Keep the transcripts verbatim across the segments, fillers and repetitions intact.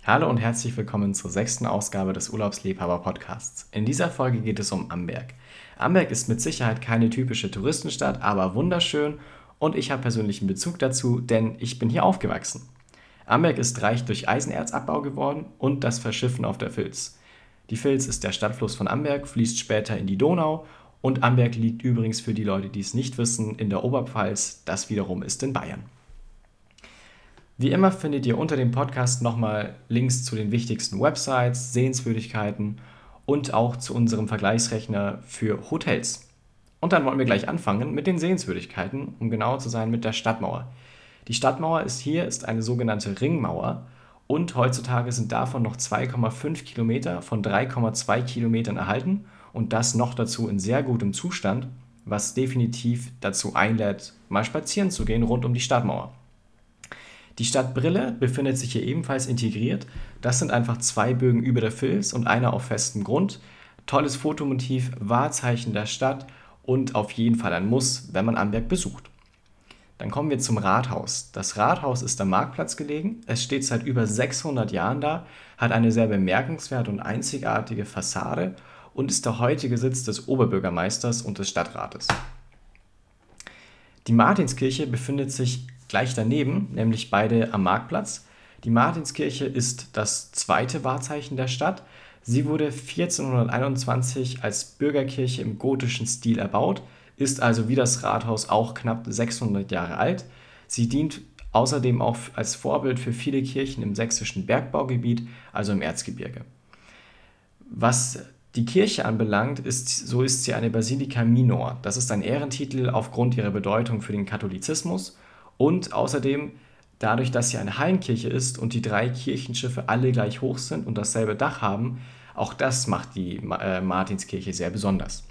Hallo und herzlich willkommen zur sechsten Ausgabe des Urlaubsliebhaber-Podcasts. In dieser Folge geht es um Amberg. Amberg ist mit Sicherheit keine typische Touristenstadt, aber wunderschön und ich habe persönlichen Bezug dazu, denn ich bin hier aufgewachsen. Amberg ist reich durch Eisenerzabbau geworden und das Verschiffen auf der Vils. Die Vils ist der Stadtfluss von Amberg, fließt später in die Donau und Amberg liegt übrigens für die Leute, die es nicht wissen, in der Oberpfalz, das wiederum ist in Bayern. Wie immer findet ihr unter dem Podcast nochmal Links zu den wichtigsten Websites, Sehenswürdigkeiten und auch zu unserem Vergleichsrechner für Hotels. Und dann wollen wir gleich anfangen mit den Sehenswürdigkeiten, um genauer zu sein mit der Stadtmauer. Die Stadtmauer ist hier ist eine sogenannte Ringmauer und heutzutage sind davon noch zwei Komma fünf Kilometer von drei Komma zwei Kilometern erhalten und das noch dazu in sehr gutem Zustand, was definitiv dazu einlädt, mal spazieren zu gehen rund um die Stadtmauer. Die Stadtbrille befindet sich hier ebenfalls integriert. Das sind einfach zwei Bögen über der Vils und einer auf festem Grund. Tolles Fotomotiv, Wahrzeichen der Stadt und auf jeden Fall ein Muss, wenn man Amberg besucht. Dann kommen wir zum Rathaus. Das Rathaus ist am Marktplatz gelegen. Es steht seit über sechshundert Jahren da, hat eine sehr bemerkenswerte und einzigartige Fassade und ist der heutige Sitz des Oberbürgermeisters und des Stadtrates. Die Martinskirche befindet sich gleich daneben, nämlich beide am Marktplatz. Die Martinskirche ist das zweite Wahrzeichen der Stadt. Sie wurde vierzehnhunderteinundzwanzig als Bürgerkirche im gotischen Stil erbaut, ist also wie das Rathaus auch knapp sechshundert Jahre alt. Sie dient außerdem auch als Vorbild für viele Kirchen im sächsischen Bergbaugebiet, also im Erzgebirge. Was die Kirche anbelangt, ist, so ist sie eine Basilica Minor. Das ist ein Ehrentitel aufgrund ihrer Bedeutung für den Katholizismus. Und außerdem, dadurch, dass sie eine Hallenkirche ist und die drei Kirchenschiffe alle gleich hoch sind und dasselbe Dach haben, auch das macht die äh, Martinskirche sehr besonders.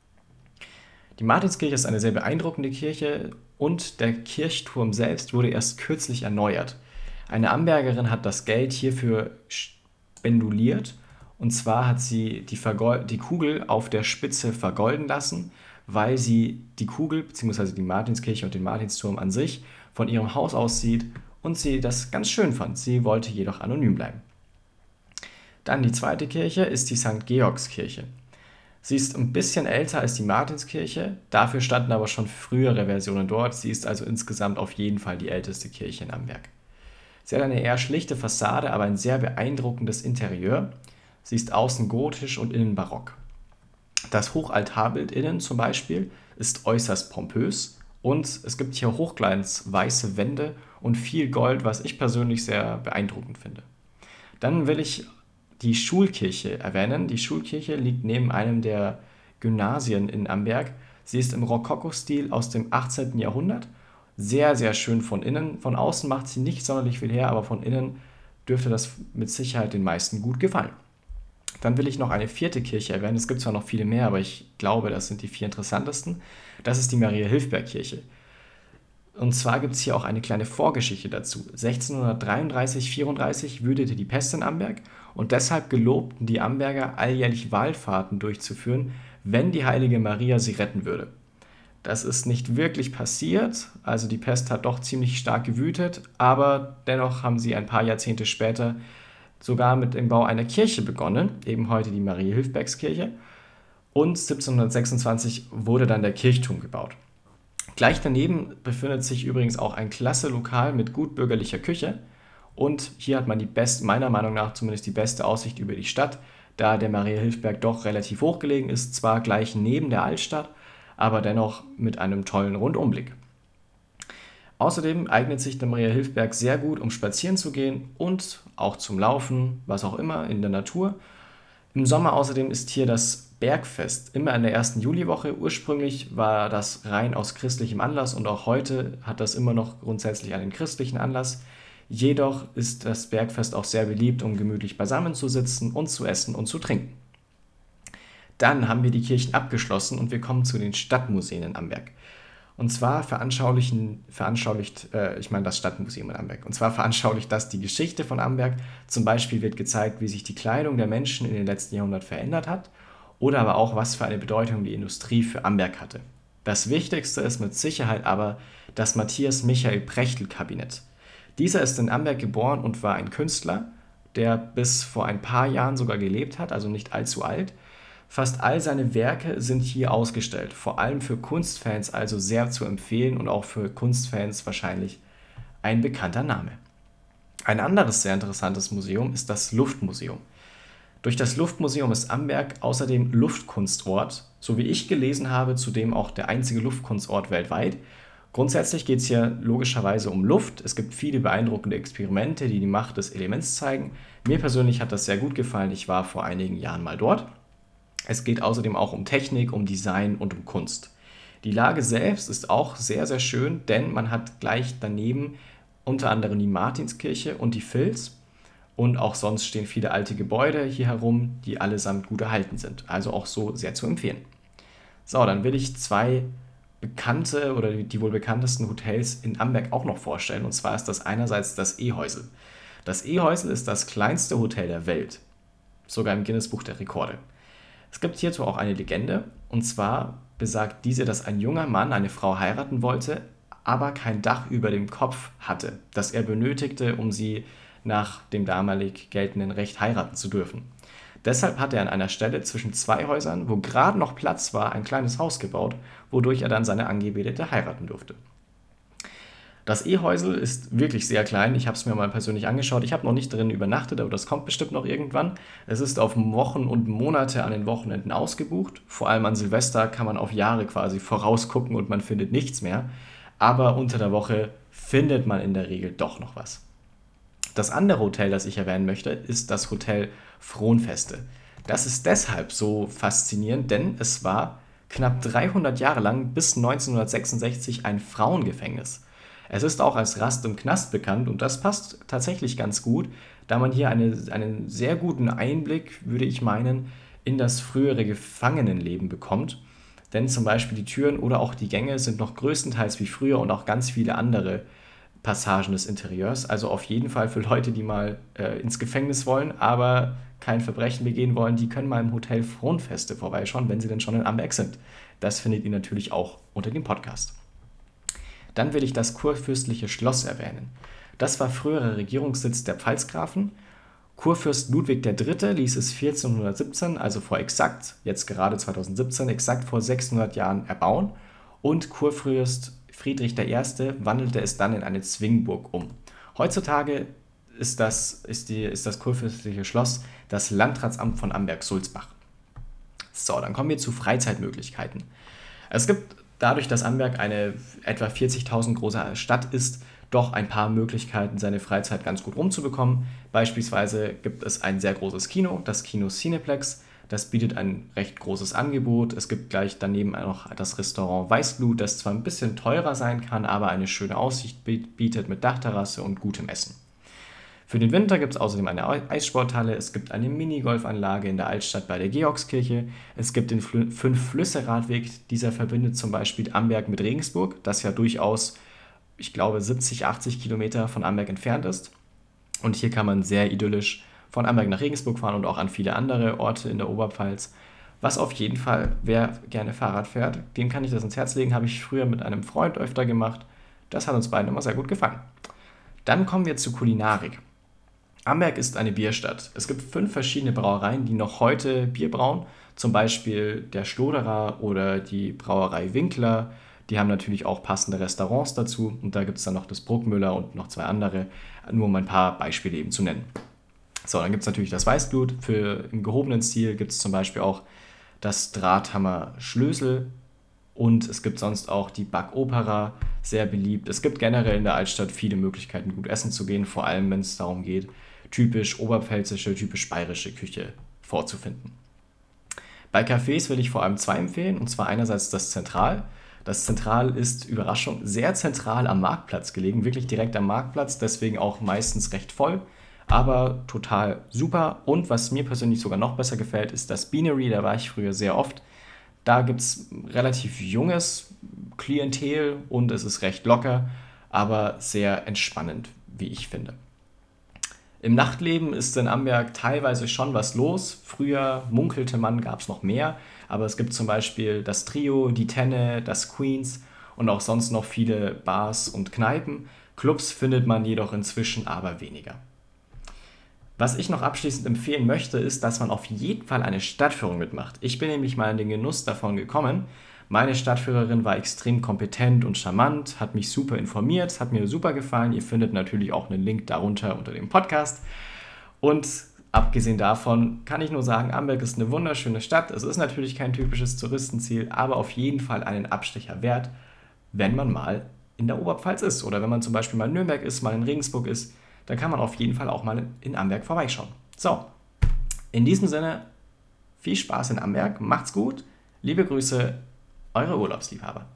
Die Martinskirche ist eine sehr beeindruckende Kirche und der Kirchturm selbst wurde erst kürzlich erneuert. Eine Ambergerin hat das Geld hierfür spenduliert und zwar hat sie die, Vergol- die Kugel auf der Spitze vergolden lassen, weil sie die Kugel bzw. die Martinskirche und den Martinsturm an sich von ihrem Haus aussieht und sie das ganz schön fand. Sie wollte jedoch anonym bleiben. Dann die zweite Kirche ist die Sankt Georgskirche. Sie ist ein bisschen älter als die Martinskirche, dafür standen aber schon frühere Versionen dort. Sie ist also insgesamt auf jeden Fall die älteste Kirche in Amberg. Sie hat eine eher schlichte Fassade, aber ein sehr beeindruckendes Interieur. Sie ist außen gotisch und innen barock. Das Hochaltarbild innen zum Beispiel ist äußerst pompös und es gibt hier hochglanzweiße Wände und viel Gold, was ich persönlich sehr beeindruckend finde. Dann will ich die Schulkirche erwähnen. Die Schulkirche liegt neben einem der Gymnasien in Amberg. Sie ist im Rokoko-Stil aus dem achtzehnten Jahrhundert. Sehr, sehr schön von innen. Von außen macht sie nicht sonderlich viel her, aber von innen dürfte das mit Sicherheit den meisten gut gefallen. Dann will ich noch eine vierte Kirche erwähnen. Es gibt zwar noch viele mehr, aber ich glaube, das sind die vier interessantesten. Das ist die Maria-Hilfberg-Kirche. Und zwar gibt es hier auch eine kleine Vorgeschichte dazu. sechzehnhundertdreiunddreißig vierunddreißig wütete die Pest in Amberg und deshalb gelobten die Amberger, alljährlich Wallfahrten durchzuführen, wenn die heilige Maria sie retten würde. Das ist nicht wirklich passiert, also die Pest hat doch ziemlich stark gewütet, aber dennoch haben sie ein paar Jahrzehnte später sogar mit dem Bau einer Kirche begonnen, eben heute die Maria-Hilfbergskirche, und siebzehnhundertsechsundzwanzig wurde dann der Kirchturm gebaut. Gleich daneben befindet sich übrigens auch ein klasse Lokal mit gut bürgerlicher Küche und hier hat man die best, meiner Meinung nach zumindest die beste Aussicht über die Stadt, da der Maria-Hilfberg doch relativ hoch gelegen ist, zwar gleich neben der Altstadt, aber dennoch mit einem tollen Rundumblick. Außerdem eignet sich der Maria-Hilfberg sehr gut, um spazieren zu gehen und auch zum Laufen, was auch immer, in der Natur. Im Sommer außerdem ist hier das Bergfest, immer in der ersten Juliwoche. Ursprünglich war das rein aus christlichem Anlass und auch heute hat das immer noch grundsätzlich einen christlichen Anlass. Jedoch ist das Bergfest auch sehr beliebt, um gemütlich beisammen zu sitzen und zu essen und zu trinken. Dann haben wir die Kirchen abgeschlossen und wir kommen zu den Stadtmuseen in Amberg. Und zwar veranschaulichen, veranschaulicht, äh, ich meine das Stadtmuseum in Amberg, und zwar veranschaulicht das die Geschichte von Amberg. Zum Beispiel wird gezeigt, wie sich die Kleidung der Menschen in den letzten Jahrhunderten verändert hat oder aber auch, was für eine Bedeutung die Industrie für Amberg hatte. Das Wichtigste ist mit Sicherheit aber das Matthias Michael Prechtl Kabinett. Dieser ist in Amberg geboren und war ein Künstler, der bis vor ein paar Jahren sogar gelebt hat, also nicht allzu alt. Fast all seine Werke sind hier ausgestellt, vor allem für Kunstfans also sehr zu empfehlen und auch für Kunstfans wahrscheinlich ein bekannter Name. Ein anderes sehr interessantes Museum ist das Luftmuseum. Durch das Luftmuseum ist Amberg außerdem Luftkunstort, so wie ich gelesen habe, zudem auch der einzige Luftkunstort weltweit. Grundsätzlich geht es hier logischerweise um Luft. Es gibt viele beeindruckende Experimente, die die Macht des Elements zeigen. Mir persönlich hat das sehr gut gefallen. Ich war vor einigen Jahren mal dort. Es geht außerdem auch um Technik, um Design und um Kunst. Die Lage selbst ist auch sehr, sehr schön, denn man hat gleich daneben unter anderem die Martinskirche und die Vils. Und auch sonst stehen viele alte Gebäude hier herum, die allesamt gut erhalten sind. Also auch so sehr zu empfehlen. So, dann will ich zwei bekannte oder die wohl bekanntesten Hotels in Amberg auch noch vorstellen. Und zwar ist das einerseits das E-Häusel. Das E-Häusel ist das kleinste Hotel der Welt, sogar im Guinness-Buch der Rekorde. Es gibt hierzu auch eine Legende, und zwar besagt diese, dass ein junger Mann eine Frau heiraten wollte, aber kein Dach über dem Kopf hatte, das er benötigte, um sie nach dem damalig geltenden Recht heiraten zu dürfen. Deshalb hat er an einer Stelle zwischen zwei Häusern, wo gerade noch Platz war, ein kleines Haus gebaut, wodurch er dann seine Angebetete heiraten durfte. Das E-Häusel ist wirklich sehr klein. Ich habe es mir mal persönlich angeschaut. Ich habe noch nicht drin übernachtet, aber das kommt bestimmt noch irgendwann. Es ist auf Wochen und Monate an den Wochenenden ausgebucht. Vor allem an Silvester kann man auf Jahre quasi vorausgucken und man findet nichts mehr. Aber unter der Woche findet man in der Regel doch noch was. Das andere Hotel, das ich erwähnen möchte, ist das Hotel Frohnfeste. Das ist deshalb so faszinierend, denn es war knapp dreihundert Jahre lang bis neunzehnhundertsechsundsechzig ein Frauengefängnis. Es ist auch als Rast im Knast bekannt und das passt tatsächlich ganz gut, da man hier eine, einen sehr guten Einblick, würde ich meinen, in das frühere Gefangenenleben bekommt. Denn zum Beispiel die Türen oder auch die Gänge sind noch größtenteils wie früher und auch ganz viele andere Passagen des Interieurs. Also auf jeden Fall für Leute, die mal äh, ins Gefängnis wollen, aber kein Verbrechen begehen wollen, die können mal im Hotel Frohnfeste vorbeischauen, wenn sie denn schon in Amberg sind. Das findet ihr natürlich auch unter dem Podcast. Dann will ich das kurfürstliche Schloss erwähnen. Das war früherer Regierungssitz der Pfalzgrafen. Kurfürst Ludwig der Dritte ließ es vierzehnhundertsiebzehn, also vor exakt, jetzt gerade zweitausendsiebzehn, exakt vor sechshundert Jahren erbauen und Kurfürst Friedrich der Erste wandelte es dann in eine Zwingburg um. Heutzutage ist das, ist die, ist das kurfürstliche Schloss das Landratsamt von Amberg-Sulzbach. So, dann kommen wir zu Freizeitmöglichkeiten. Es gibt dadurch, dass Amberg eine etwa vierzigtausend große Stadt ist, doch ein paar Möglichkeiten, seine Freizeit ganz gut rumzubekommen. Beispielsweise gibt es ein sehr großes Kino, das Kino Cineplex. Das bietet ein recht großes Angebot. Es gibt gleich daneben noch das Restaurant Weißglut, das zwar ein bisschen teurer sein kann, aber eine schöne Aussicht bietet mit Dachterrasse und gutem Essen. Für den Winter gibt es außerdem eine Eissporthalle, es gibt eine Minigolfanlage in der Altstadt bei der Georgskirche, es gibt den Fünf-Flüsse-Radweg, dieser verbindet zum Beispiel Amberg mit Regensburg, das ja durchaus, ich glaube, siebzig, achtzig Kilometer von Amberg entfernt ist. Und hier kann man sehr idyllisch von Amberg nach Regensburg fahren und auch an viele andere Orte in der Oberpfalz. Was auf jeden Fall, wer gerne Fahrrad fährt, dem kann ich das ins Herz legen, habe ich früher mit einem Freund öfter gemacht. Das hat uns beiden immer sehr gut gefallen. Dann kommen wir zur Kulinarik. Amberg ist eine Bierstadt. Es gibt fünf verschiedene Brauereien, die noch heute Bier brauen. Zum Beispiel der Schloderer oder die Brauerei Winkler. Die haben natürlich auch passende Restaurants dazu. Und da gibt es dann noch das Bruckmüller und noch zwei andere, nur um ein paar Beispiele eben zu nennen. So, dann gibt es natürlich das Weißglut. Für im gehobenen Stil gibt es zum Beispiel auch das Drahthammer Schlösel. Und es gibt sonst auch die Backopera, sehr beliebt. Es gibt generell in der Altstadt viele Möglichkeiten, gut essen zu gehen, vor allem wenn es darum geht, typisch oberpfälzische, typisch bayerische Küche vorzufinden. Bei Cafés will ich vor allem zwei empfehlen, und zwar einerseits das Zentral. Das Zentral ist, Überraschung, sehr zentral am Marktplatz gelegen, wirklich direkt am Marktplatz, deswegen auch meistens recht voll, aber total super. Und was mir persönlich sogar noch besser gefällt, ist das Beanery, da war ich früher sehr oft. Da gibt es relativ junges Klientel und es ist recht locker, aber sehr entspannend, wie ich finde. Im Nachtleben ist in Amberg teilweise schon was los. Früher munkelte man, gab es noch mehr, aber es gibt zum Beispiel das Trio, die Tenne, das Queens und auch sonst noch viele Bars und Kneipen. Clubs findet man jedoch inzwischen aber weniger. Was ich noch abschließend empfehlen möchte, ist, dass man auf jeden Fall eine Stadtführung mitmacht. Ich bin nämlich mal in den Genuss davon gekommen. Meine Stadtführerin war extrem kompetent und charmant, hat mich super informiert, hat mir super gefallen. Ihr findet natürlich auch einen Link darunter unter dem Podcast. Und abgesehen davon kann ich nur sagen, Amberg ist eine wunderschöne Stadt. Es ist natürlich kein typisches Touristenziel, aber auf jeden Fall einen Abstecher wert, wenn man mal in der Oberpfalz ist. Oder wenn man zum Beispiel mal in Nürnberg ist, mal in Regensburg ist, dann kann man auf jeden Fall auch mal in Amberg vorbeischauen. So, in diesem Sinne, viel Spaß in Amberg, macht's gut, liebe Grüße, eure Urlaubsliebhaber.